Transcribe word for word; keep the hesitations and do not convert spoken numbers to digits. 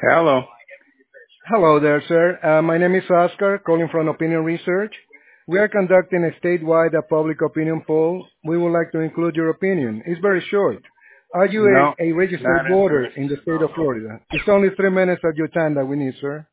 Hello. Hello there, sir. Uh, my name is Oscar, calling from Opinion Research. We are conducting a statewide uh, public opinion poll. We would like to include your opinion. It's very short. Are you No, a, a registered not voter in the interested. state of Florida? It's only three minutes of your time that we need, sir.